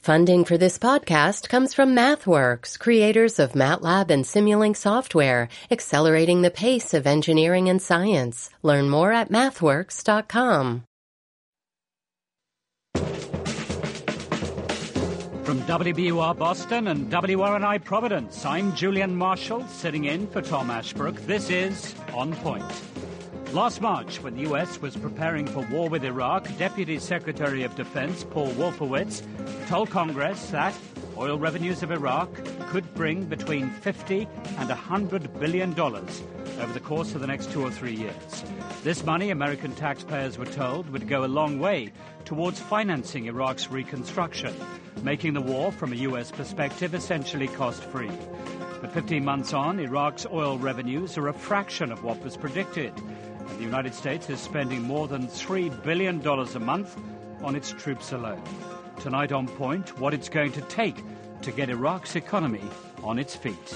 Funding for this podcast comes from MathWorks, creators of MATLAB and Simulink software, accelerating the pace of engineering and science. Learn more at mathworks.com. From WBUR Boston and WRNI Providence, I'm Julian Marshall, sitting in for Tom Ashbrook. This is On Point. Last March, when the U.S. was preparing for war with Iraq, Deputy Secretary of Defense Paul Wolfowitz told Congress that oil revenues of Iraq could bring between $50 and $100 billion over the course of the next 2 or 3 years. This money, American taxpayers were told, would go a long way towards financing Iraq's reconstruction, making the war, from a U.S. perspective, essentially cost-free. But 15 months on, Iraq's oil revenues are a fraction of what was predicted. And the United States is spending more than $3 billion a month on its troops alone. Tonight on Point, what it's going to take to get Iraq's economy on its feet.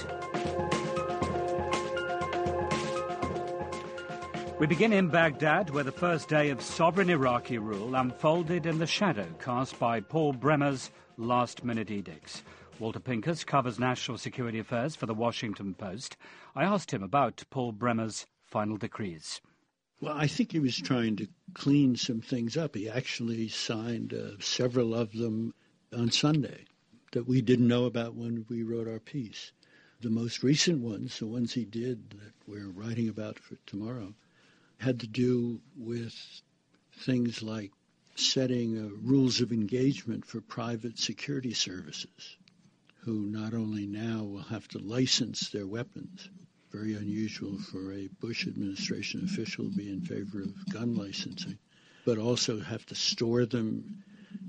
We begin in Baghdad, where the first day of sovereign Iraqi rule unfolded in the shadow cast by Paul Bremer's last-minute edicts. Walter Pincus covers national security affairs for The Washington Post. I asked him about Paul Bremer's final decrees. Well, I think he was trying to clean some things up. He actually signed several of them on Sunday that we didn't know about when we wrote our piece. The most recent ones, the ones he did that we're writing about for tomorrow, had to do with things like setting rules of engagement for private security services, who not only now will have to license their weapons, very unusual for a Bush administration official to be in favor of gun licensing, but also have to store them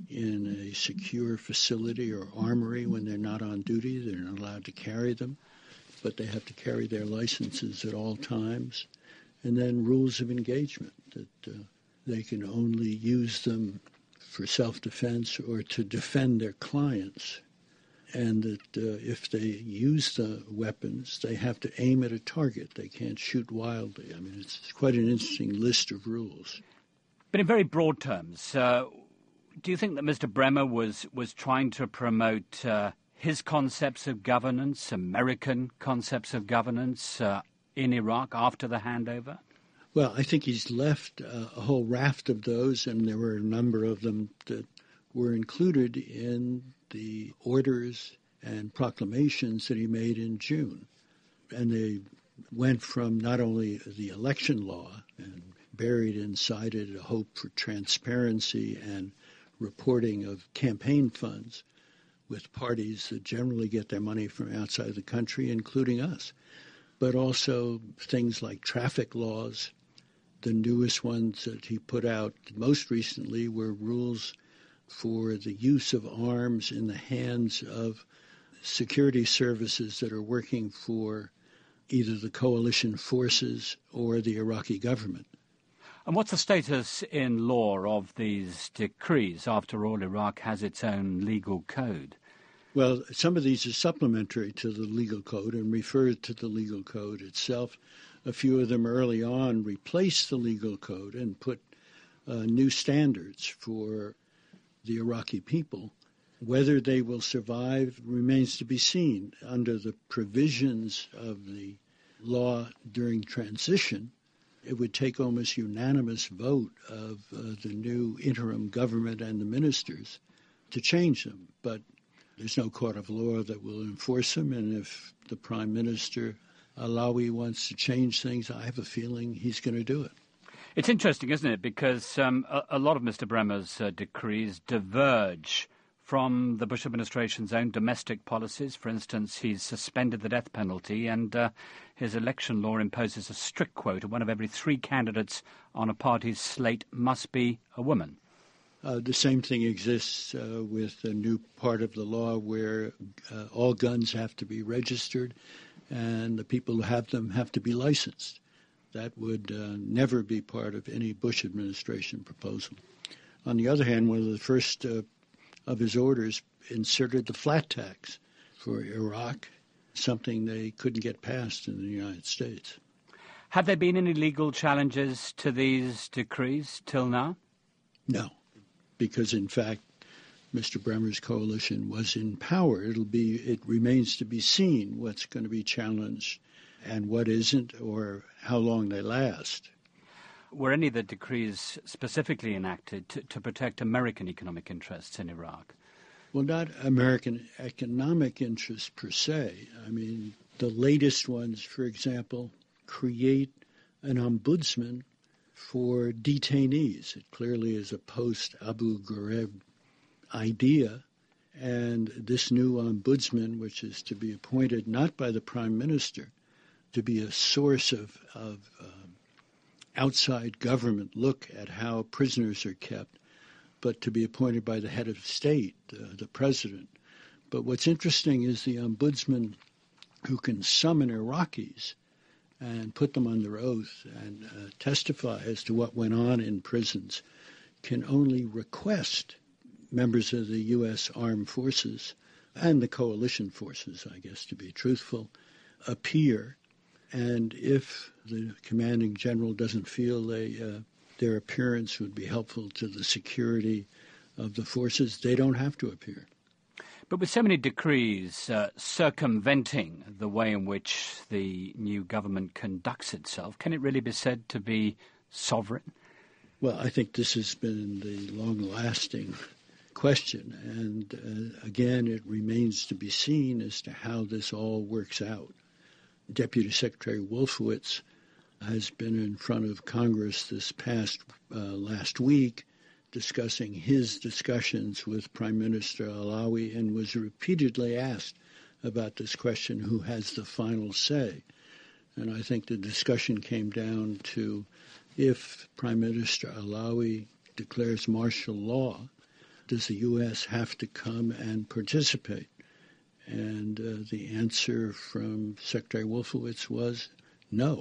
in a secure facility or armory when they're not on duty. They're not allowed to carry them, but they have to carry their licenses at all times. And then rules of engagement, that they can only use them for self-defense or to defend their clients. And that if they use the weapons, they have to aim at a target. They can't shoot wildly. I mean, it's quite an interesting list of rules. But in very broad terms, do you think that Mr. Bremer was trying to promote his concepts of governance, American concepts of governance in Iraq after the handover? Well, I think he's left a whole raft of those, and there were a number of them that were included in the orders and proclamations that he made in June. And they went from not only the election law, and buried inside it a hope for transparency and reporting of campaign funds with parties that generally get their money from outside the country, including us, but also things like traffic laws. The newest ones that he put out most recently were rules for the use of arms in the hands of security services that are working for either the coalition forces or the Iraqi government. And what's the status in law of these decrees? After all, Iraq has its own legal code. Well, some of these are supplementary to the legal code and refer to the legal code itself. A few of them early on replaced the legal code and put new standards for the Iraqi people. Whether they will survive remains to be seen. Under the provisions of the law during transition, it would take almost unanimous vote of the new interim government and the ministers to change them. But there's no court of law that will enforce them, and if the Prime Minister Alawi wants to change things, I have a feeling he's going to do it. It's interesting, isn't it? Because a lot of Mr. Bremer's decrees diverge from the Bush administration's own domestic policies. For instance, he's suspended the death penalty, and his election law imposes a strict quota. One of every 3 candidates on a party's slate must be a woman. The same thing exists with a new part of the law where all guns have to be registered and the people who have them have to be licensed. That would never be part of any Bush administration proposal. On the other hand, one of the first of his orders inserted the flat tax for Iraq, something they couldn't get passed in the United States. Have there been any legal challenges to these decrees till now? No, because in fact Mr. Bremer's coalition was in power. It remains to be seen what's going to be challenged and what isn't, or how long they last. Were any of the decrees specifically enacted to protect American economic interests in Iraq? Well, not American economic interests per se. I mean, the latest ones, for example, create an ombudsman for detainees. It clearly is a post-Abu Ghraib idea. And this new ombudsman, which is to be appointed not by the prime minister, to be a source of outside government look at how prisoners are kept, but to be appointed by the head of state, the president. But what's interesting is the ombudsman who can summon Iraqis and put them under oath and testify as to what went on in prisons can only request members of the U.S. armed forces and the coalition forces, I guess, to be truthful, appear. And if the commanding general doesn't feel their appearance would be helpful to the security of the forces, they don't have to appear. But with so many decrees circumventing the way in which the new government conducts itself, can it really be said to be sovereign? Well, I think this has been the long-lasting question. And again, it remains to be seen as to how this all works out. Deputy Secretary Wolfowitz has been in front of Congress this past last week discussing his discussions with Prime Minister Alawi and was repeatedly asked about this question, who has the final say. And I think the discussion came down to if Prime Minister Alawi declares martial law, does the U.S. have to come and participate? And the answer from Secretary Wolfowitz was no.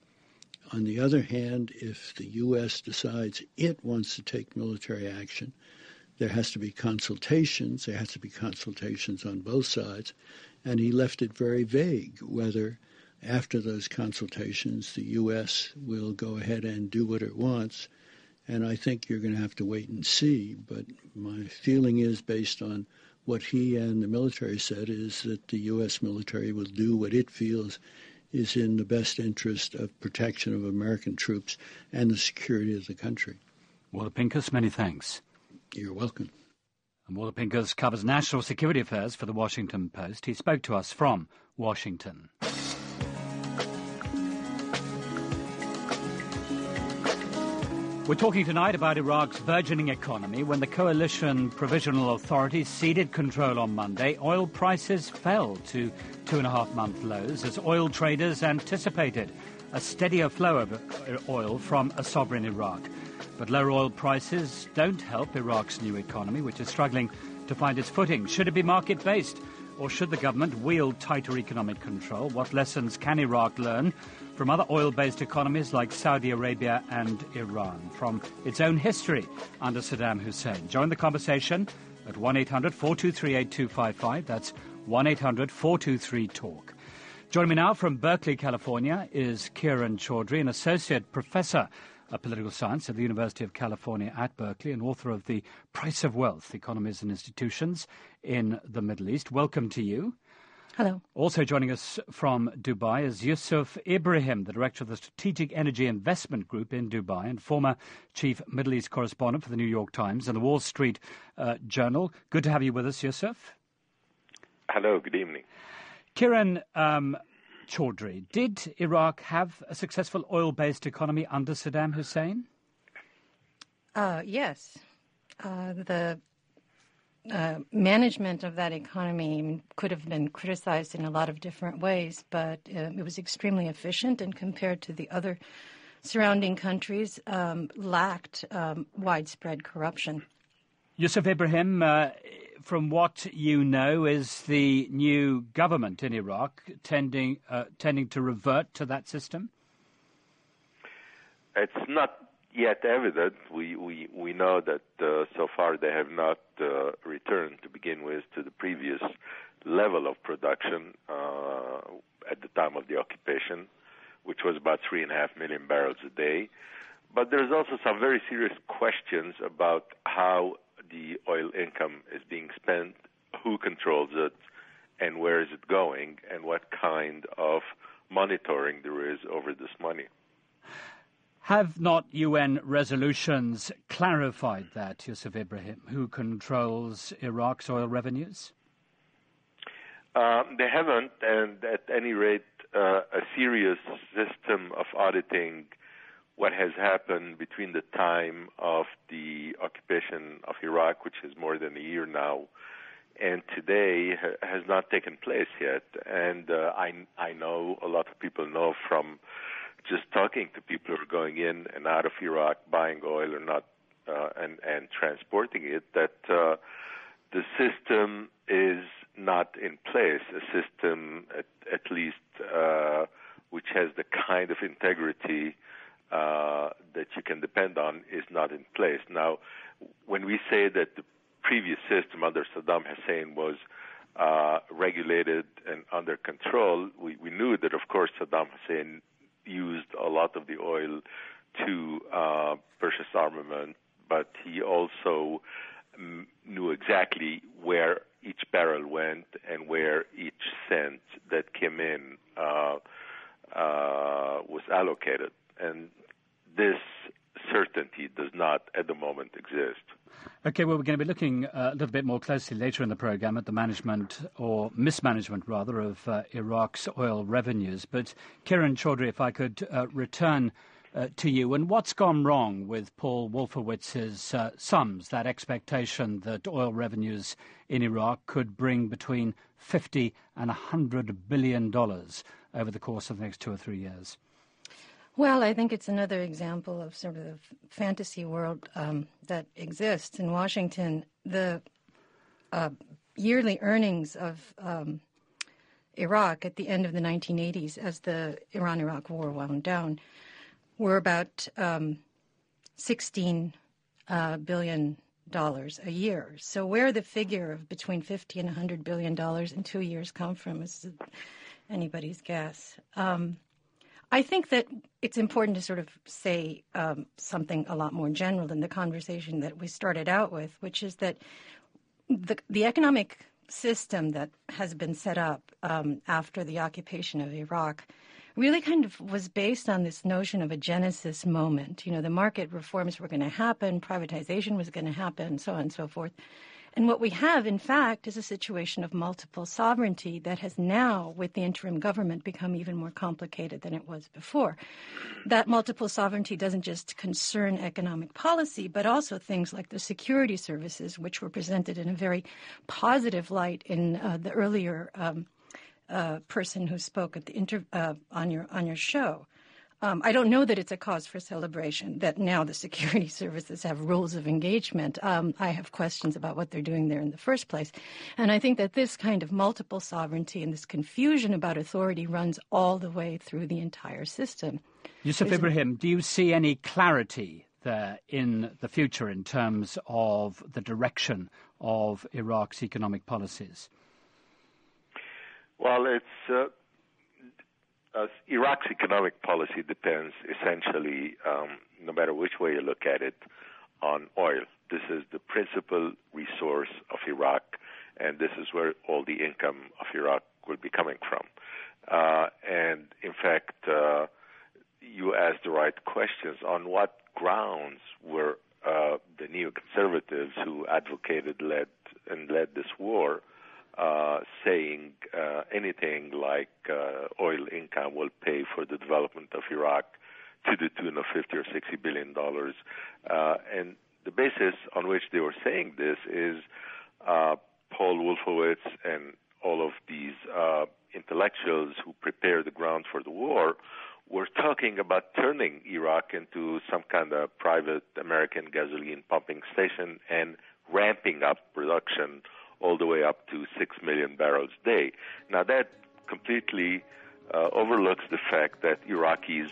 On the other hand, if the U.S. decides it wants to take military action, there has to be consultations. There has to be consultations on both sides. And he left it very vague whether after those consultations the U.S. will go ahead and do what it wants. And I think you're going to have to wait and see. But my feeling is, based on what he and the military said, is that the U.S. military will do what it feels is in the best interest of protection of American troops and the security of the country. Walter Pincus, many thanks. You're welcome. And Walter Pincus covers national security affairs for the Washington Post. He spoke to us from Washington. We're talking tonight about Iraq's burgeoning economy. When the coalition provisional authorities ceded control on Monday, oil prices fell to 2.5-month lows as oil traders anticipated a steadier flow of oil from a sovereign Iraq. But lower oil prices don't help Iraq's new economy, which is struggling to find its footing. Should it be market-based, or should the government wield tighter economic control? What lessons can Iraq learn from other oil-based economies like Saudi Arabia and Iran, from its own history under Saddam Hussein? Join the conversation at 1-800-423-8255. That's 1-800-423-TALK. Joining me now from Berkeley, California, is Kiran Chaudhry, an associate professor of political science at the University of California at Berkeley and author of The Price of Wealth, Economies and Institutions in the Middle East. Welcome to you. Hello. Also joining us from Dubai is Yusuf Ibrahim, the director of the Strategic Energy Investment Group in Dubai and former chief Middle East correspondent for the New York Times and the Wall Street Journal. Good to have you with us, Yusuf. Hello, good evening. Kiran Chaudhry, did Iraq have a successful oil-based economy under Saddam Hussein? Yes. The management of that economy could have been criticized in a lot of different ways, but it was extremely efficient, and compared to the other surrounding countries, lacked widespread corruption. Yusuf Ibrahim, from what you know, is the new government in Iraq tending to revert to that system? It's not yet evident. We know that so far they have not returned, to begin with, to the previous level of production at the time of the occupation, which was about 3.5 million barrels a day. But there's also some very serious questions about how the oil income is being spent, who controls it, and where is it going, and what kind of monitoring there is over this money. Have not UN resolutions clarified that, Yusuf Ibrahim, who controls Iraq's oil revenues? They haven't, and at any rate, a serious system of auditing what has happened between the time of the occupation of Iraq, which is more than a year now, and today has not taken place yet. And I know, a lot of people know from just talking to people who are going in and out of Iraq, buying oil or not, and transporting it, that the system is not in place, a system at least which has the kind of integrity that you can depend on is not in place. Now, when we say that the previous system under Saddam Hussein was regulated and under control, we knew that, of course, Saddam Hussein used a lot of the oil to purchase armament, but he also knew exactly where each barrel went and where each cent that came in was allocated. And this certainty does not, at the moment, exist. Okay, well, we're going to be looking a little bit more closely later in the program at the management, or mismanagement rather, of Iraq's oil revenues. But Kiran Chaudhry, if I could return to you, and what's gone wrong with Paul Wolfowitz's sums, that expectation that oil revenues in Iraq could bring between $50 and $100 billion over the course of the next 2 or 3 years? Well, I think it's another example of sort of the fantasy world that exists in Washington. The yearly earnings of Iraq at the end of the 1980s, as the Iran-Iraq war wound down, were about $16 billion a year. So where the figure of between $50 and $100 billion in 2 years come from is anybody's guess. I think that it's important to sort of say something a lot more general than the conversation that we started out with, which is that the economic system that has been set up after the occupation of Iraq really kind of was based on this notion of a Genesis moment. You know, the market reforms were going to happen, privatization was going to happen, so on and so forth. And what we have, in fact, is a situation of multiple sovereignty that has now, with the interim government, become even more complicated than it was before. That multiple sovereignty doesn't just concern economic policy, but also things like the security services, which were presented in a very positive light in the earlier person who spoke at the on your show. I don't know that it's a cause for celebration that now the security services have rules of engagement. I have questions about what they're doing there in the first place. And I think that this kind of multiple sovereignty and this confusion about authority runs all the way through the entire system. Yusuf Ibrahim, do you see any clarity there in the future in terms of the direction of Iraq's economic policies? Well, it's Iraq's economic policy depends essentially, no matter which way you look at it, on oil. This is the principal resource of Iraq, and this is where all the income of Iraq will be coming from. And in fact, you asked the right questions. On what grounds were the neoconservatives who advocated, led this war, saying anything like oil income will pay for the development of Iraq to the tune of $50 or $60 billion. And the basis on which they were saying this is Paul Wolfowitz and all of these intellectuals who prepared the ground for the war were talking about turning Iraq into some kind of private American gasoline pumping station and ramping up production all the way up to 6 million barrels a day. Now, that completely overlooks the fact that Iraqis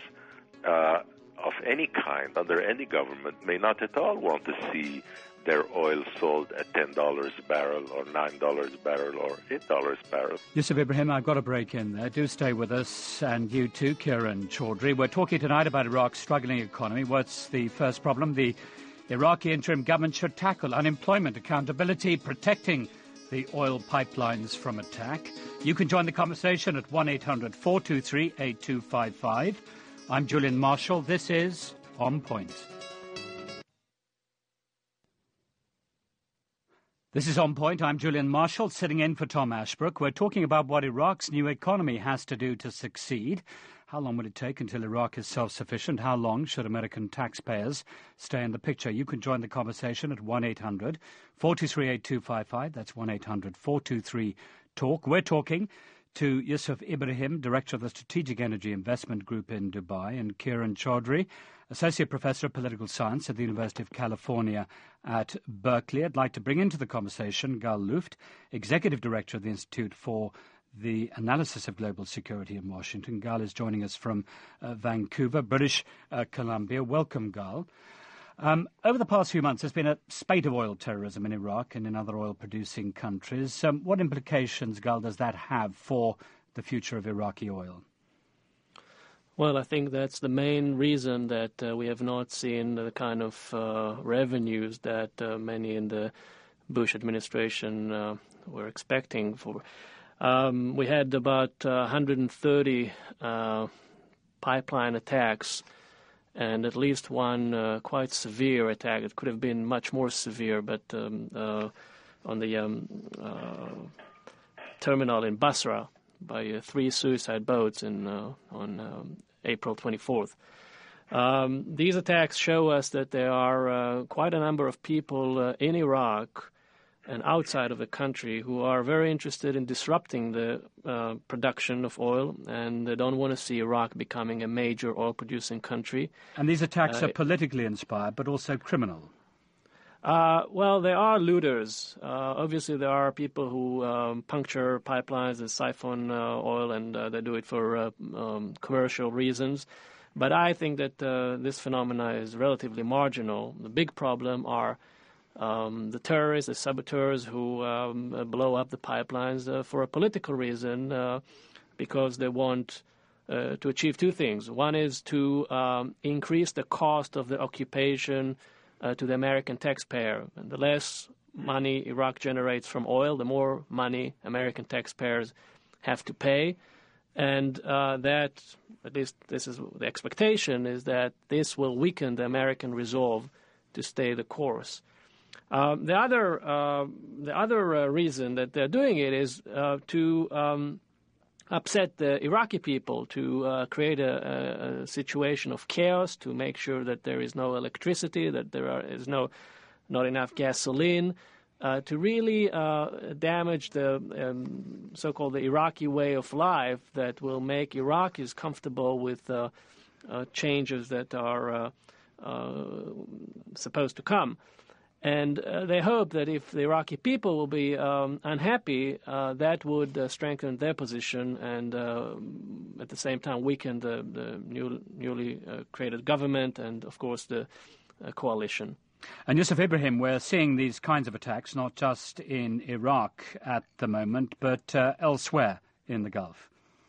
of any kind, under any government, may not at all want to see their oil sold at $10 a barrel or $9 a barrel or $8 a barrel. Yusuf Ibrahim, I've got a break in there. Do stay with us, and you too, Kiran Chaudhry. We're talking tonight about Iraq's struggling economy. What's the first problem? The Iraqi interim government should tackle unemployment, accountability, protecting the oil pipelines from attack. You can join the conversation at 1-800-423-8255. I'm Julian Marshall. This is On Point. This is On Point. I'm Julian Marshall, sitting in for Tom Ashbrook. We're talking about what Iraq's new economy has to do to succeed. How long will it take until Iraq is self-sufficient? How long should American taxpayers stay in the picture? You can join the conversation at 1-800-423-8255. That's 1-800-423-TALK. We're talking to Yusuf Ibrahim, Director of the Strategic Energy Investment Group in Dubai, and Kiran Chaudhry, Associate Professor of Political Science at the University of California at Berkeley. I'd like to bring into the conversation Gal Luft, Executive Director of the Institute for the Analysis of Global Security in Washington. Gal is joining us from Vancouver, British Columbia. Welcome, Gal. Over the past few months, there's been a spate of oil terrorism in Iraq and in other oil-producing countries. What implications, Gal, does that have for the future of Iraqi oil? Well, I think that's the main reason that we have not seen the kind of revenues that many in the Bush administration were expecting for. We had about 130 pipeline attacks and at least one quite severe attack. It could have been much more severe, but on the terminal in Basra by 3 suicide boats on April 24th. These attacks show us that there are quite a number of people in Iraq and outside of the country who are very interested in disrupting the production of oil, and they don't want to see Iraq becoming a major oil-producing country. And these attacks are politically inspired, but also criminal. Well, there are looters. Obviously, there are people who puncture pipelines and siphon oil, and they do it for commercial reasons. But I think that this phenomena is relatively marginal. The big problem are the terrorists, the saboteurs who blow up the pipelines for a political reason, because they want to achieve 2 things. One is to increase the cost of the occupation to the American taxpayer. And the less money Iraq generates from oil, the more money American taxpayers have to pay. And that, at least this is the expectation, is that this will weaken the American resolve to stay the course. The other reason that they're doing it is to upset the Iraqi people, to create a situation of chaos, to make sure that there is no electricity, that there is not enough gasoline, to really damage the so-called the Iraqi way of life that will make Iraqis comfortable with changes that are supposed to come. And they hope that if the Iraqi people will be unhappy, that would strengthen their position and at the same time weaken the newly created government and, of course, the coalition. And Yusuf Ibrahim, we're seeing these kinds of attacks not just in Iraq at the moment, but elsewhere in the Gulf.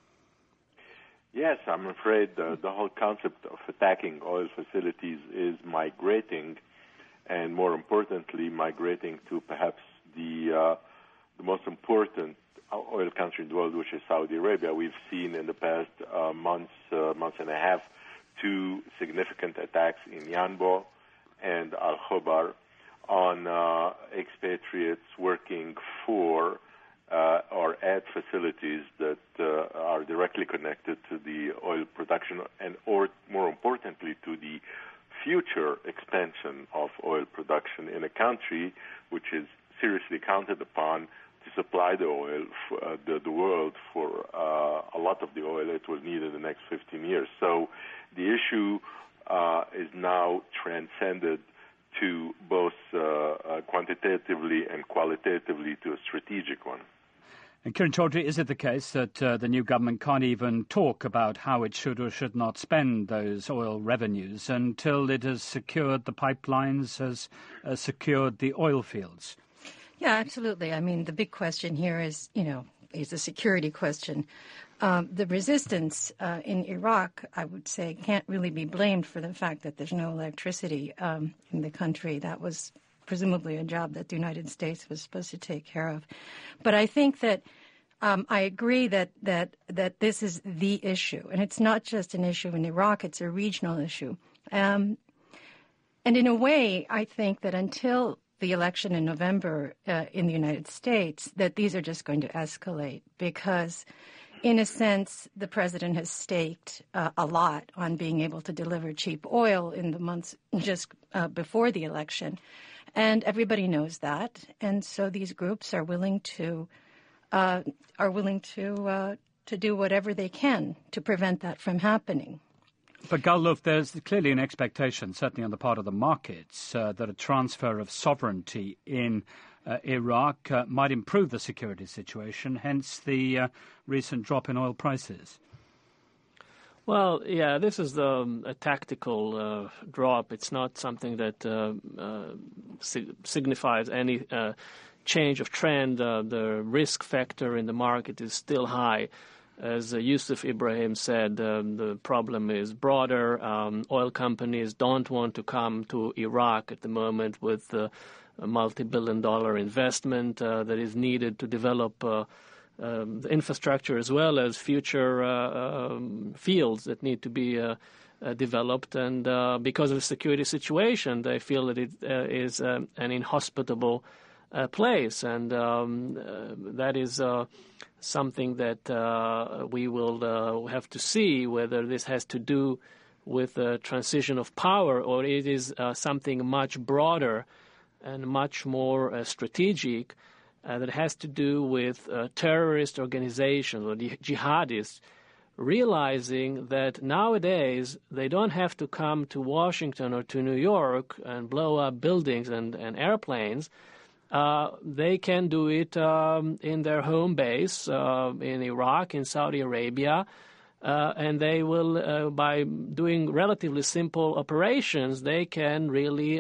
Yes, I'm afraid the whole concept of attacking oil facilities is migrating, and more importantly, migrating to perhaps the most important oil country in the world, which is Saudi Arabia. We've seen in the past month and a half, 2 significant attacks in Yanbu and Al-Khobar on expatriates working for or at facilities that are directly connected to the oil production and, or more importantly, to the future expansion of oil production in a country which is seriously counted upon to supply the oil, the world for a lot of the oil it will need in the next 15 years. So the issue is now transcended to both quantitatively and qualitatively to a strategic one. And Kiran Chaudhry, is it the case that the new government can't even talk about how it should or should not spend those oil revenues until it has secured the pipelines, has secured the oil fields? Yeah, absolutely. I mean, the big question here is a security question. The resistance in Iraq, I would say, can't really be blamed for the fact that there's no electricity in the country. That was presumably a job that the United States was supposed to take care of. But I think that I agree that this is the issue, and it's not just an issue in Iraq; it's a regional issue. And in a way, I think that until the election in November in the United States, that these are just going to escalate because, in a sense, the president has staked a lot on being able to deliver cheap oil in the months just before the election, and everybody knows that. And so these groups are willing to do whatever they can to prevent that from happening. But Gal-Luf, there's clearly an expectation, certainly on the part of the markets, that a transfer of sovereignty in Iraq might improve the security situation, hence the recent drop in oil prices. Well, yeah, this is a tactical drop. It's not something that signifies any change of trend. The risk factor in the market is still high. As Yusuf Ibrahim said, the problem is broader. Oil companies don't want to come to Iraq at the moment with a multi-billion-dollar investment that is needed to develop the infrastructure as well as future fields that need to be developed. And because of the security situation, they feel that it is an inhospitable place. And that is something that we will have to see whether this has to do with the transition of power or it is something much broader and much more strategic that has to do with terrorist organizations or the jihadists realizing that nowadays they don't have to come to Washington or to New York and blow up buildings and airplanes. They can do it in their home base in Iraq, in Saudi Arabia, and they will, by doing relatively simple operations, they can really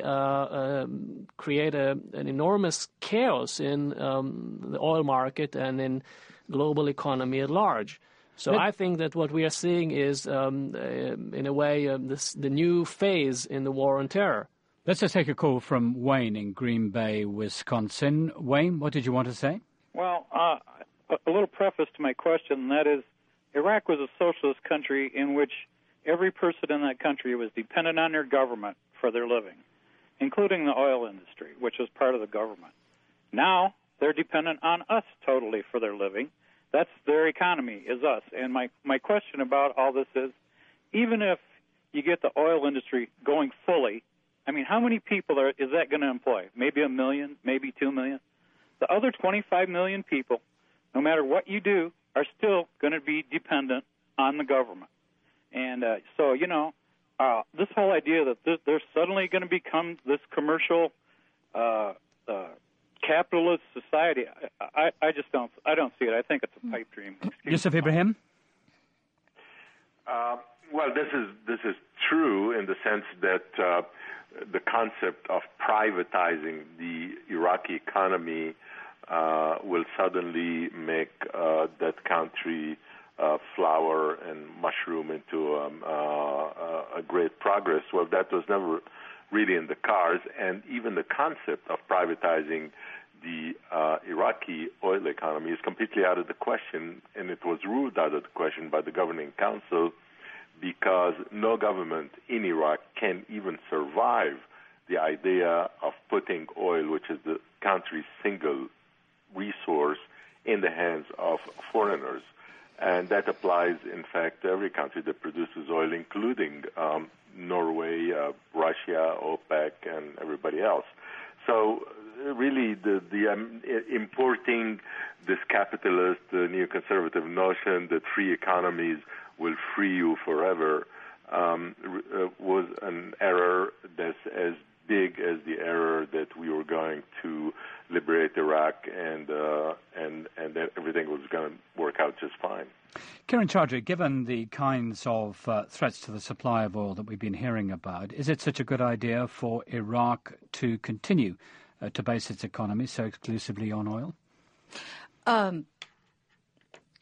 create an enormous chaos in the oil market and in global economy at large. So I think that what we are seeing is, in a way, the new phase in the war on terror. Let's just take a call from Wayne in Green Bay, Wisconsin. Wayne, what did you want to say? Well, a little preface to my question, and that is, Iraq was a socialist country in which every person in that country was dependent on their government for their living, including the oil industry, which was part of the government. Now they're dependent on us totally for their living. That's their economy, is us. And my question about all this is, even if you get the oil industry going fully, I mean, how many people is that going to employ? Maybe 1 million, maybe 2 million? The other 25 million people, no matter what you do, are still going to be dependent on the government. And so, you know, this whole idea that they're suddenly going to become this commercial capitalist society, I just don't see it. I think it's a pipe dream. Yusuf Ibrahim? Well, this is true in the sense that the concept of privatizing the Iraqi economy will suddenly make that country flower and mushroom into a great progress. Well, that was never really in the cards, and even the concept of privatizing the Iraqi oil economy is completely out of the question, and it was ruled out of the question by the governing council because no government in Iraq can even survive the idea of putting oil, which is the country's single resource, in the hands of foreigners. And that applies, in fact, to every country that produces oil, including Norway, Russia, OPEC, and everybody else. So really the importing this capitalist neoconservative notion that free economies will free you forever was an error that's as big as the error that we were going to liberate Iraq and that everything was going to work out just fine. Kiran Chaudhry, given the kinds of threats to the supply of oil that we've been hearing about, is it such a good idea for Iraq to continue to base its economy so exclusively on oil?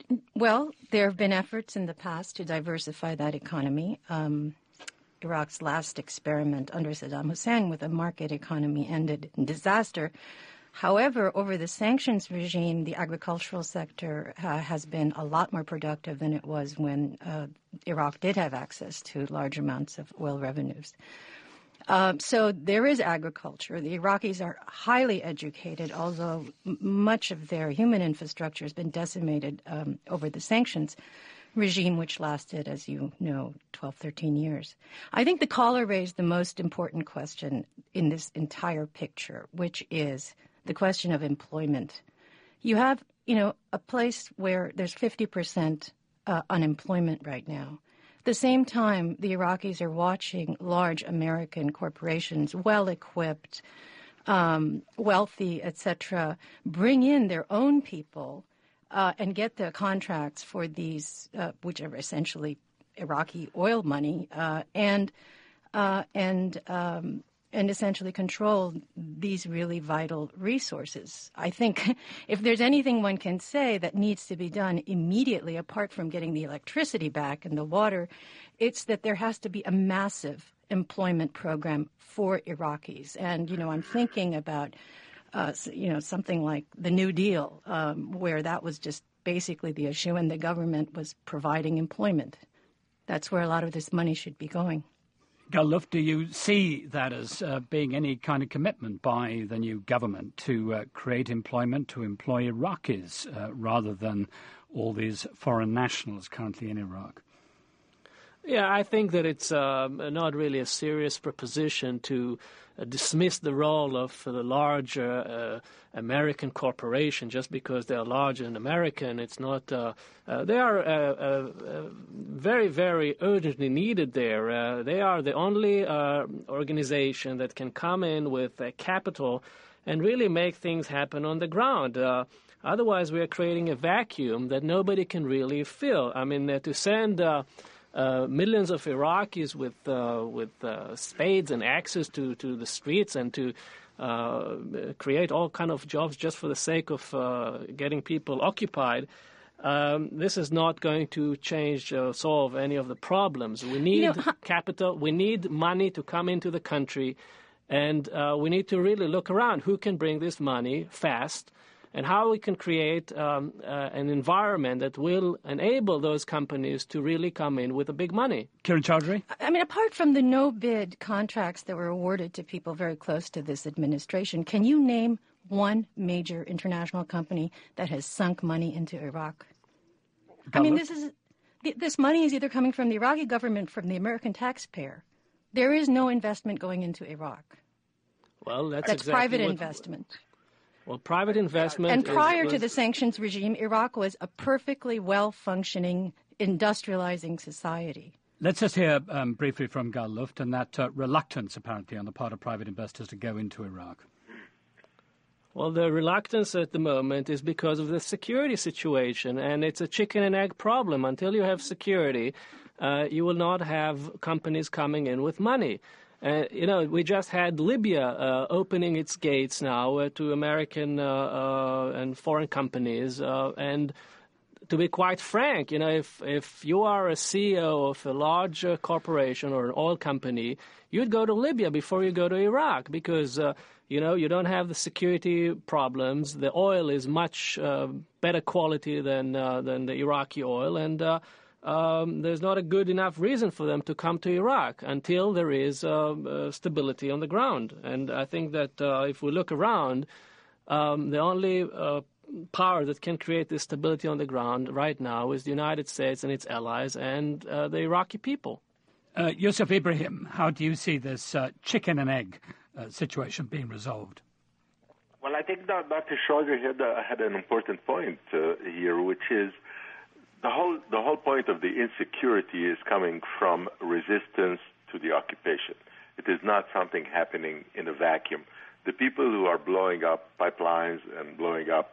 Well, there have been efforts in the past to diversify that economy. Iraq's last experiment under Saddam Hussein with a market economy ended in disaster. However, over the sanctions regime, the agricultural sector has been a lot more productive than it was when Iraq did have access to large amounts of oil revenues. So there is agriculture. The Iraqis are highly educated, although much of their human infrastructure has been decimated over the sanctions regime, which lasted, as you know, 12, 13 years. I think the caller raised the most important question in this entire picture, which is the question of employment. You have, a place where there's 50% unemployment right now. At the same time, the Iraqis are watching large American corporations, well-equipped, wealthy, etc., bring in their own people and get the contracts for these, which are essentially Iraqi oil money, and essentially control these really vital resources. I think if there's anything one can say that needs to be done immediately, apart from getting the electricity back and the water, it's that there has to be a massive employment program for Iraqis. And, I'm thinking about, something like the New Deal, where that was just basically the issue and the government was providing employment. That's where a lot of this money should be going. Gal Luft, do you see that as being any kind of commitment by the new government to create employment, to employ Iraqis rather than all these foreign nationals currently in Iraq? Yeah, I think that it's not really a serious proposition to dismiss the role of the large American corporation just because they are large and American. It's not. They are very, very urgently needed there. They are the only organization that can come in with capital and really make things happen on the ground. Otherwise, we are creating a vacuum that nobody can really fill. I mean, to send millions of Iraqis with spades and axes to the streets and to create all kind of jobs just for the sake of getting people occupied. This is not going to change or solve any of the problems. We need capital. We need money to come into the country, and we need to really look around who can bring this money fast, and how we can create an environment that will enable those companies to really come in with the big money. Kiran Chaudhary? I mean, apart from the no-bid contracts that were awarded to people very close to this administration, can you name one major international company that has sunk money into Iraq? I mean, this money is either coming from the Iraqi government, from the American taxpayer. There is no investment going into Iraq. Well, that's exactly private investment. Well, private investment. And prior to the sanctions regime, Iraq was a perfectly well-functioning, industrializing society. Let's just hear briefly from Gal Luft and that reluctance, apparently, on the part of private investors to go into Iraq. Well, the reluctance at the moment is because of the security situation, and it's a chicken and egg problem. Until you have security, you will not have companies coming in with money. We just had Libya opening its gates now to American and foreign companies. And to be quite frank, if you are a CEO of a large corporation or an oil company, you'd go to Libya before you go to Iraq because, you don't have the security problems. The oil is much better quality than the Iraqi oil, and there's not a good enough reason for them to come to Iraq until there is stability on the ground. And I think that if we look around, the only power that can create this stability on the ground right now is the United States and its allies and the Iraqi people. Yusuf Ibrahim, how do you see this chicken and egg situation being resolved? Well, I think that Dr. Chaudhary had an important point here, which is the whole point of the insecurity is coming from resistance to the occupation. It is not something happening in a vacuum. The people who are blowing up pipelines and blowing up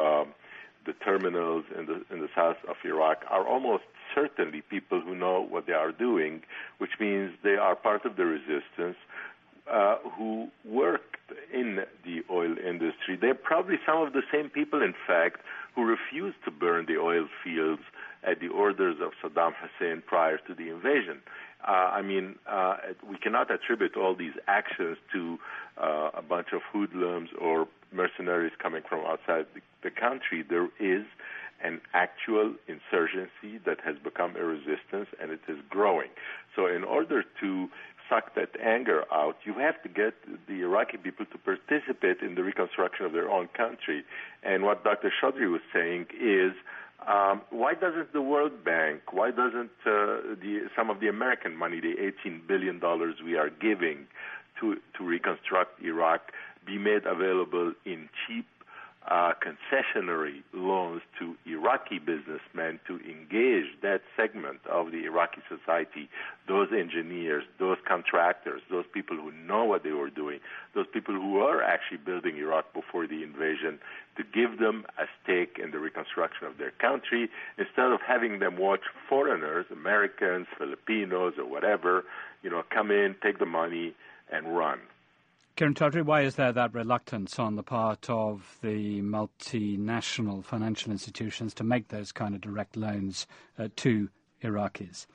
the terminals in the south of Iraq are almost certainly people who know what they are doing, which means they are part of the resistance. who worked in the oil industry. They're probably some of the same people, in fact, who refused to burn the oil fields at the orders of Saddam Hussein prior to the invasion. We cannot attribute all these actions to a bunch of hoodlums or mercenaries coming from outside the country. There is an actual insurgency that has become a resistance, and it is growing. So in order to suck that anger out, you have to get the Iraqi people to participate in the reconstruction of their own country. And what Dr. Chaudhry was saying is, why doesn't the World Bank, why doesn't some of the American money, the $18 billion we are giving to reconstruct Iraq, be made available in cheap concessionary loans to Iraqi businessmen to engage that segment of the Iraqi society, those engineers, those contractors, those people who know what they were doing, those people who are actually building Iraq before the invasion, to give them a stake in the reconstruction of their country instead of having them watch foreigners, Americans, Filipinos, or whatever, come in, take the money, and run. Kiran Chaudhry, why is there that reluctance on the part of the multinational financial institutions to make those kind of direct loans to Iraqis?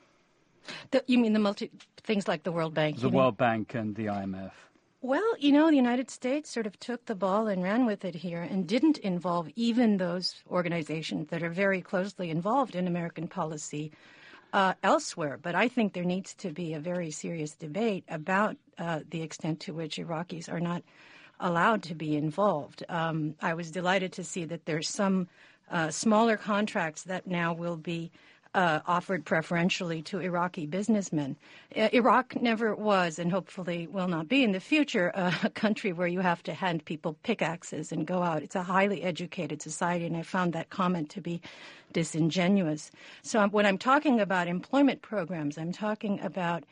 You mean things like the World Bank? The World Bank and the IMF. Well, the United States sort of took the ball and ran with it here and didn't involve even those organizations that are very closely involved in American policy elsewhere. But I think there needs to be a very serious debate about the extent to which Iraqis are not allowed to be involved. I was delighted to see that there's some smaller contracts that now will be offered preferentially to Iraqi businessmen. Iraq never was, and hopefully will not be in the future, a country where you have to hand people pickaxes and go out. It's a highly educated society, and I found that comment to be disingenuous. So when I'm talking about employment programs, I'm talking about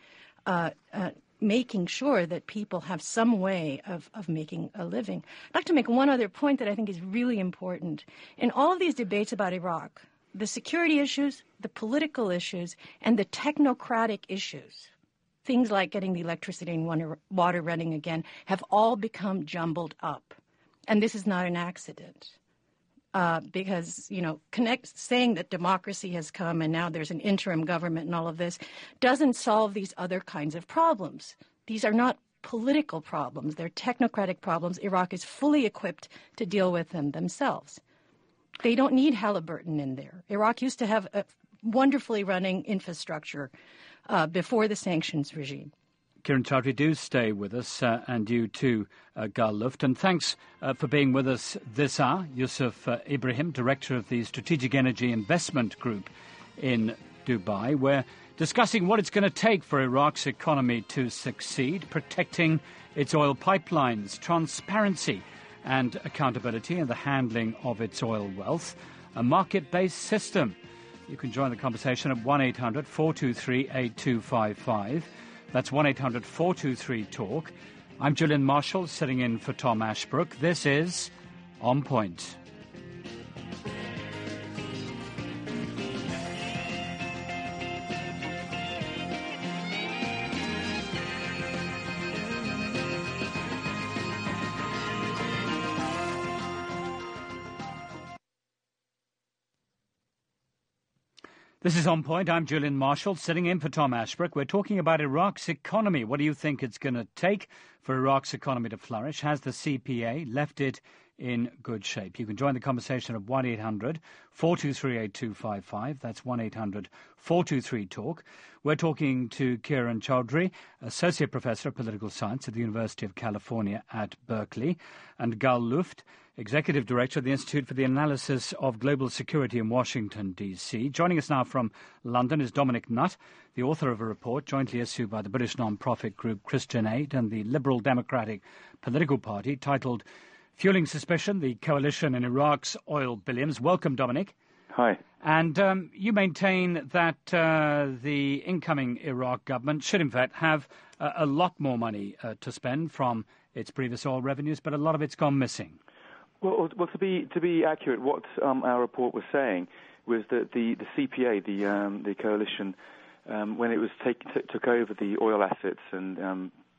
making sure that people have some way of making a living. I'd like to make one other point that I think is really important. In all of these debates about Iraq, the security issues, the political issues, and the technocratic issues, things like getting the electricity and water running again, have all become jumbled up. And this is not an accident. Because, saying that democracy has come and now there's an interim government and all of this doesn't solve these other kinds of problems. These are not political problems. They're technocratic problems. Iraq is fully equipped to deal with them themselves. They don't need Halliburton in there. Iraq used to have a wonderfully running infrastructure before the sanctions regime. Kiran Chaudhry, do stay with us, and you too, Gal Luft. And thanks for being with us this hour. Yusuf Ibrahim, Director of the Strategic Energy Investment Group in Dubai. We're discussing what it's going to take for Iraq's economy to succeed, protecting its oil pipelines, transparency and accountability in the handling of its oil wealth, a market-based system. You can join the conversation at 1-800-423-8255. That's 1-800-423-TALK. I'm Julian Marshall, sitting in for Tom Ashbrook. This is On Point. This is On Point. I'm Julian Marshall, sitting in for Tom Ashbrook. We're talking about Iraq's economy. What do you think it's going to take for Iraq's economy to flourish? Has the CPA left it in good shape? You can join the conversation at 1-800-423-8255. That's 1-800-423-TALK. We're talking to Kiran Chaudhry, Associate Professor of Political Science at the University of California at Berkeley, and Gal Luft, Executive Director of the Institute for the Analysis of Global Security in Washington, D.C. Joining us now from London is Dominic Nutt, the author of a report jointly issued by the British non-profit group Christian Aid and the Liberal Democratic Political Party, titled Fueling Suspicion, the Coalition in Iraq's Oil Billions. Welcome, Dominic. Hi. And you maintain that the incoming Iraq government should, in fact, have a lot more money to spend from its previous oil revenues, but a lot of it's gone missing. Well, to be accurate, what our report was saying was that the CPA, the coalition, when it was took over the oil assets and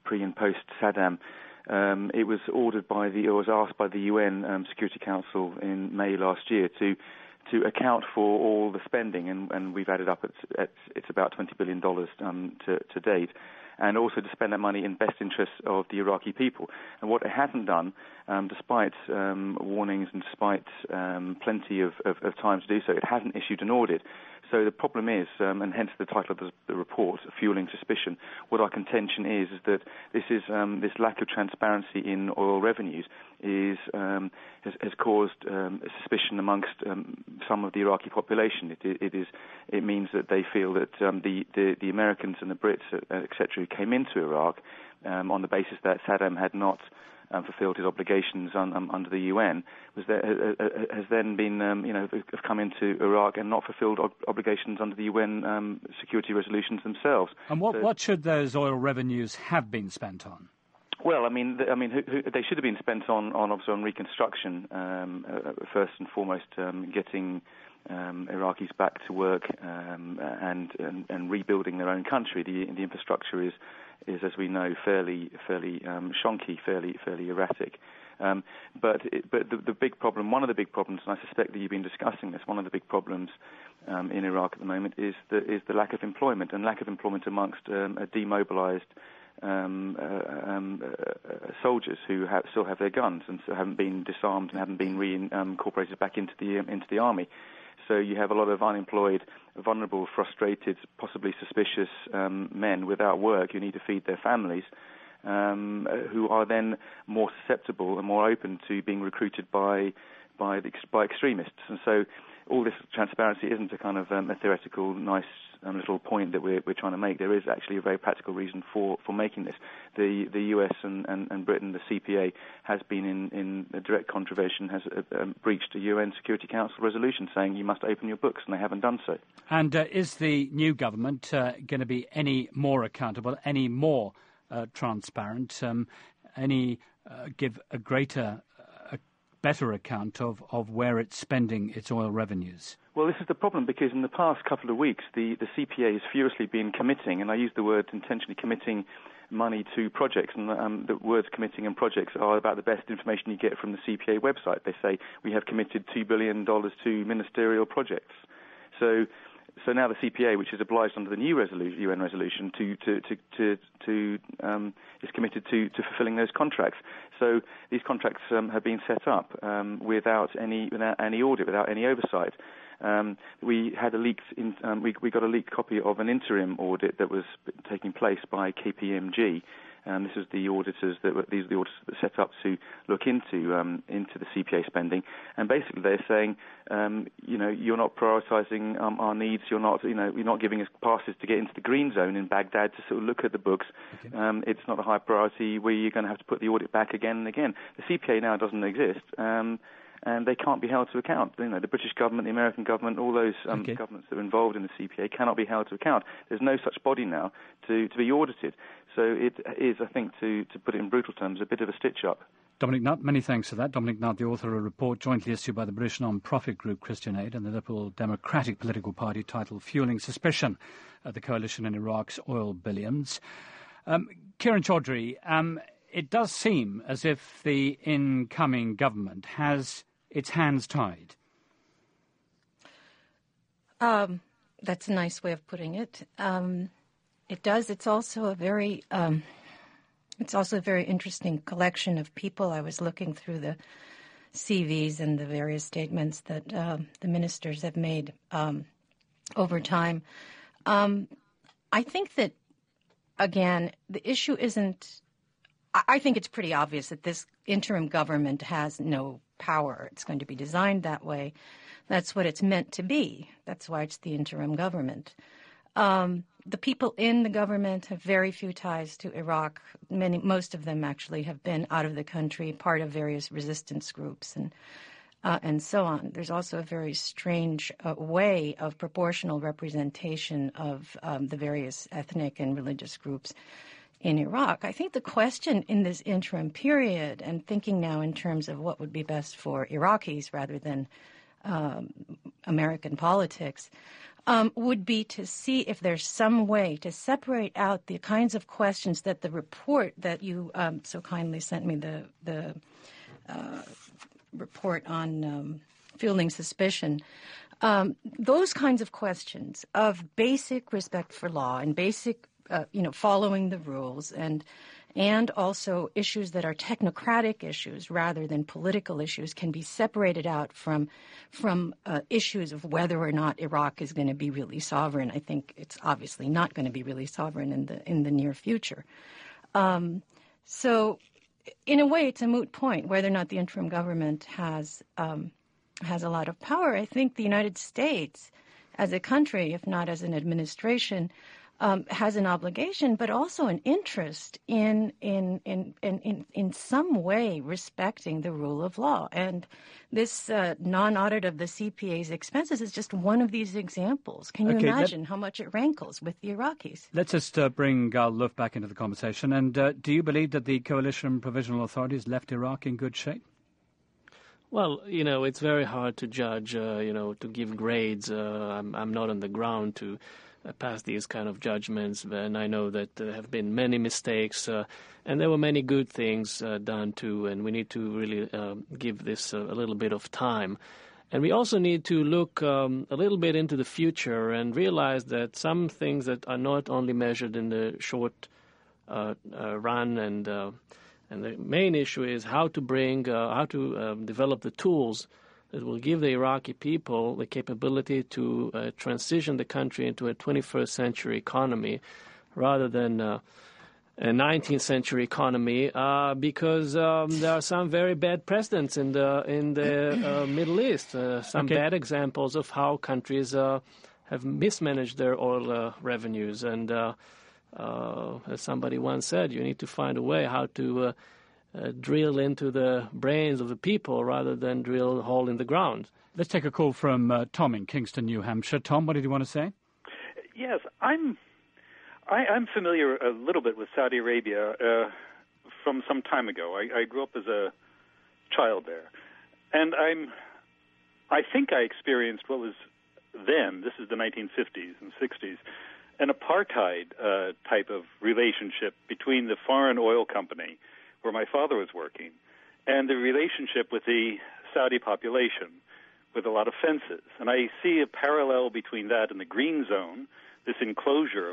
pre and post Saddam. It was asked by the UN Security Council in May last year to account for all the spending, and we've added up it's about $20 billion to date, and also to spend that money in best interests of the Iraqi people. And what it hasn't done, despite warnings and despite plenty of time to do so, it hasn't issued an audit. So the problem is, and hence the title of the report, Fueling Suspicion, what our contention is that this lack of transparency in oil revenues has caused suspicion amongst some of the Iraqi population. It means that they feel that the Americans and the Brits, etc., who came into Iraq on the basis that Saddam had not fulfilled his obligations under the UN, has then been, have come into Iraq and not fulfilled obligations under the UN security resolutions themselves. And what should those oil revenues have been spent on? Well, they should have been spent on reconstruction, first and foremost, getting Iraqis back to work and rebuilding their own country. The infrastructure is, as we know, fairly shonky, fairly erratic. But the big problem, one of the big problems, and I suspect that you've been discussing this, one of the big problems in Iraq at the moment is the lack of employment, and lack of employment amongst demobilized soldiers who still have their guns and so haven't been disarmed and haven't been reincorporated back into the army. So you have a lot of unemployed, vulnerable, frustrated, possibly suspicious men without work who need to feed their families, who are then more susceptible and more open to being recruited by extremists. And so all this transparency isn't a kind of a theoretical, nice little point that we're trying to make. There is actually a very practical reason for making this. The US and Britain, the CPA, has been in a direct contravention, has breached a UN Security Council resolution saying you must open your books, and they haven't done so. And is the new government going to be any more accountable, any more transparent, give a greater, better account of where it's spending its oil revenues? Well, this is the problem, because in the past couple of weeks, the CPA has furiously been committing, and I use the word intentionally, committing money to projects, and the words committing and projects are about the best information you get from the CPA website. They say, we have committed $2 billion to ministerial projects. So now the CPA, which is obliged under the new UN resolution is committed to fulfilling those contracts. So these contracts have been set up without any audit, without any oversight. We had we got a leaked copy of an interim audit that was taking place by KPMG. This is the auditors these are the auditors that set up to look into the CPA spending, and basically they're saying, you're not prioritising our needs. You're not giving us passes to get into the green zone in Baghdad to sort of look at the books. Okay. It's not a high priority. You're going to have to put the audit back again and again. The CPA now doesn't exist. And they can't be held to account. The British government, the American government, all those governments that are involved in the CPA cannot be held to account. There's no such body now to be audited. So it is, I think, to put it in brutal terms, a bit of a stitch-up. Dominic Nutt, many thanks for that. Dominic Nutt, the author of a report jointly issued by the British non-profit group Christian Aid and the Liberal Democratic political party titled Fueling Suspicion, the coalition in Iraq's oil billions. Kiran Chaudhry, it does seem as if the incoming government has its hands tied. That's a nice way of putting it. It does. It's also a very interesting collection of people. I was looking through the CVs and the various statements that the ministers have made over time. I think that, again, the issue isn't. I think it's pretty obvious that this interim government has no power. It's going to be designed that way. That's what it's meant to be. That's why it's the interim government. The people in the government have very few ties to Iraq. Most of them actually have been out of the country, part of various resistance groups and so on. There's also a very strange way of proportional representation of the various ethnic and religious groups in Iraq. I think the question in this interim period, and thinking now in terms of what would be best for Iraqis rather than American politics, would be to see if there's some way to separate out the kinds of questions that the report that you so kindly sent me, the report on fueling suspicion, those kinds of questions of basic respect for law and basic, following the rules and also issues that are technocratic issues rather than political issues can be separated out from issues of whether or not Iraq is going to be really sovereign. I think it's obviously not going to be really sovereign in the near future. So, in a way, it's a moot point whether or not the interim government has a lot of power. I think the United States, as a country, if not as an administration, has an obligation, but also an interest in some way respecting the rule of law. And this non-audit of the CPA's expenses is just one of these examples. Can you imagine how much it rankles with the Iraqis? Let's just bring Gal Luft back into the conversation. And do you believe that the coalition provisional authorities left Iraq in good shape? Well, it's very hard to judge, to give grades. I'm not on the ground to pass these kind of judgments, and I know that there have been many mistakes, and there were many good things done too, and we need to really give this a little bit of time. And we also need to look a little bit into the future and realize that some things that are not only measured in the short run, and the main issue is how to develop the tools that will give the Iraqi people the capability to transition the country into a 21st century economy rather than a 19th century economy, because there are some very bad precedents in the Middle East, some bad examples of how countries have mismanaged their oil revenues. And as somebody once said, you need to find a way how to drill into the brains of the people rather than drill a hole in the ground. Let's take a call from Tom in Kingston, New Hampshire. Tom, what did you want to say? Yes, I'm familiar a little bit with Saudi Arabia from some time ago. I grew up as a child there, and I think I experienced what was then, this is the 1950s and 60s, an apartheid type of relationship between the foreign oil company where my father was working and the relationship with the Saudi population with a lot of fences. And I see a parallel between that and the Green Zone, this enclosure of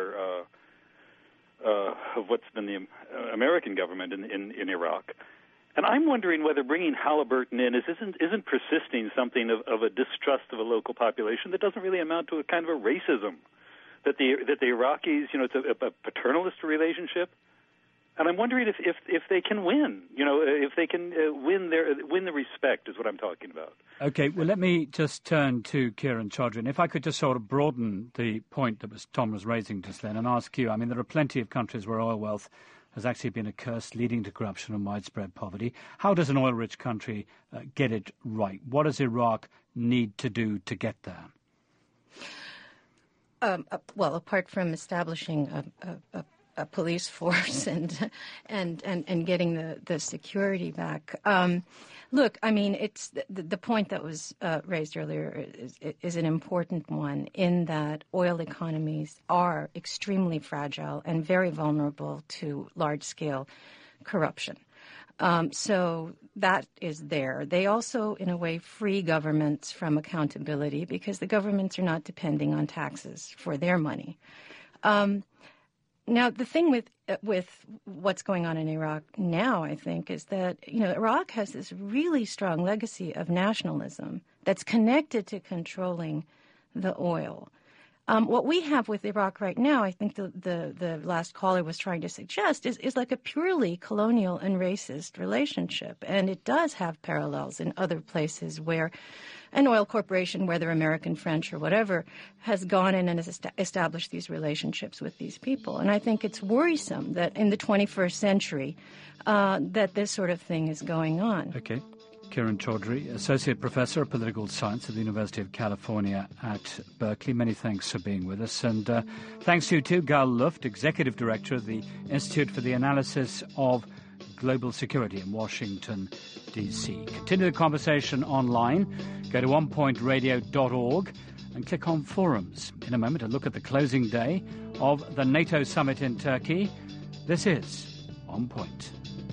of what's been the American government in Iraq. And I'm wondering whether bringing Halliburton in isn't persisting something of a distrust of a local population that doesn't really amount to a kind of a racism. That the Iraqis, it's a paternalist relationship, and I'm wondering if they can win, if they can win the respect is what I'm talking about. Okay, well, let me just turn to Kiran Chaudhry, and if I could just sort of broaden the point that Tom was raising just then and ask you, I mean, there are plenty of countries where oil wealth has actually been a curse leading to corruption and widespread poverty. How does an oil-rich country get it right? What does Iraq need to do to get there? Well, apart from establishing a police force and getting the security back, look, I mean, it's the point that was raised earlier is an important one in that oil economies are extremely fragile and very vulnerable to large-scale corruption. So that is there. They also, in a way, free governments from accountability because the governments are not depending on taxes for their money. Now, the thing with what's going on in Iraq now, I think, is that, Iraq has this really strong legacy of nationalism that's connected to controlling the oil. What we have with Iraq right now, I think the last caller was trying to suggest, is like a purely colonial and racist relationship. And it does have parallels in other places where an oil corporation, whether American, French, or whatever, has gone in and has established these relationships with these people. And I think it's worrisome that in the 21st century that this sort of thing is going on. Okay. Kiran Chaudhry, Associate Professor of Political Science at the University of California at Berkeley. Many thanks for being with us. And thanks to you too, Gal Luft, Executive Director of the Institute for the Analysis of Global Security in Washington, D.C. Continue the conversation online. Go to onepointradio.org and click on Forums. In a moment, a look at the closing day of the NATO summit in Turkey. This is On Point.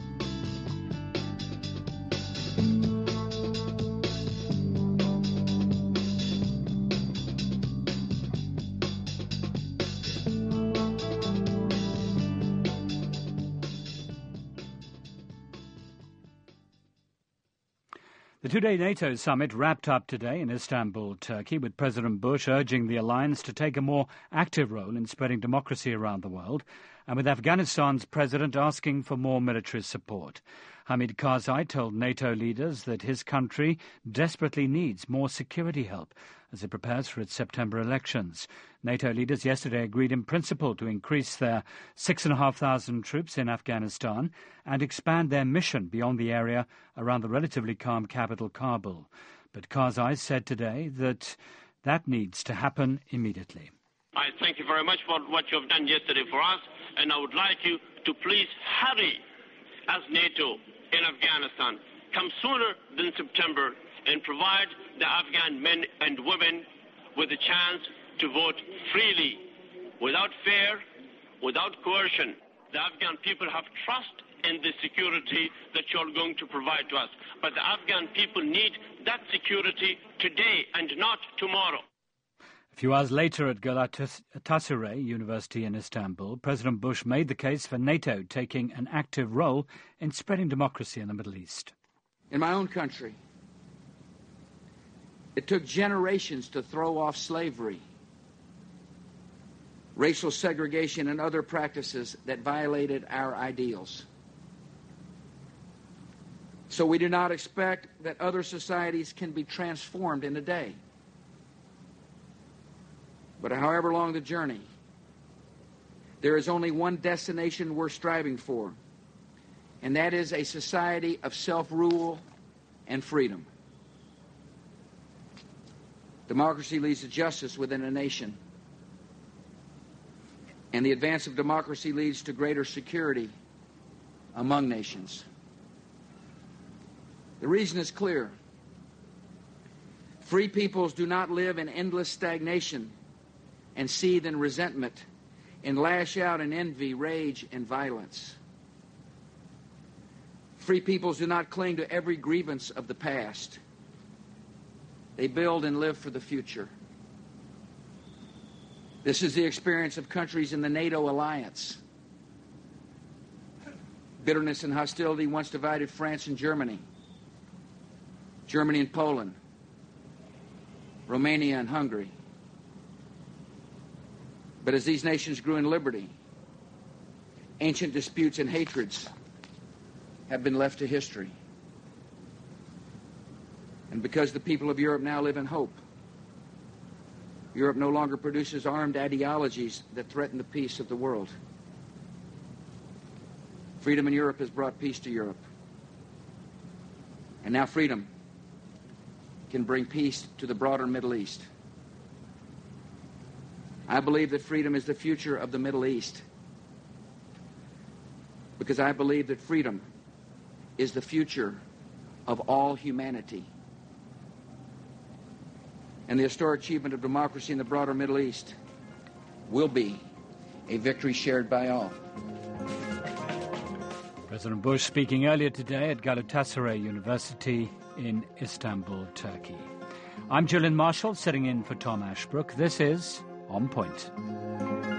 The two-day NATO summit wrapped up today in Istanbul, Turkey, with President Bush urging the alliance to take a more active role in spreading democracy around the world, and with Afghanistan's president asking for more military support. Hamid Karzai told NATO leaders that his country desperately needs more security help as it prepares for its September elections. NATO leaders yesterday agreed in principle to increase their 6,500 troops in Afghanistan and expand their mission beyond the area around the relatively calm capital, Kabul. But Karzai said today that that needs to happen immediately. I thank you very much for what you have done yesterday for us, and I would like you to please hurry as NATO in Afghanistan. Come sooner than September and provide the Afghan men and women with a chance to vote freely, without fear, without coercion. The Afghan people have trust in the security that you're going to provide to us. But the Afghan people need that security today and not tomorrow. A few hours later at Galatasaray University in Istanbul, President Bush made the case for NATO taking an active role in spreading democracy in the Middle East. In my own country, it took generations to throw off slavery, racial segregation, and other practices that violated our ideals. So we do not expect that other societies can be transformed in a day. But however long the journey, there is only one destination we're striving for, and that is a society of self-rule and freedom. Democracy leads to justice within a nation, and the advance of democracy leads to greater security among nations. The reason is clear. Free peoples do not live in endless stagnation and seethe in resentment and lash out in envy, rage, and violence. Free peoples do not cling to every grievance of the past. They build and live for the future. This is the experience of countries in the NATO alliance. Bitterness and hostility once divided France and Germany, Germany and Poland, Romania and Hungary. But as these nations grew in liberty, ancient disputes and hatreds have been left to history. And because the people of Europe now live in hope, Europe no longer produces armed ideologies that threaten the peace of the world. Freedom in Europe has brought peace to Europe. And now freedom can bring peace to the broader Middle East. I believe that freedom is the future of the Middle East, because I believe that freedom is the future of all humanity. And the historic achievement of democracy in the broader Middle East will be a victory shared by all. President Bush speaking earlier today at Galatasaray University in Istanbul, Turkey. I'm Julian Marshall, sitting in for Tom Ashbrook. This is On Point.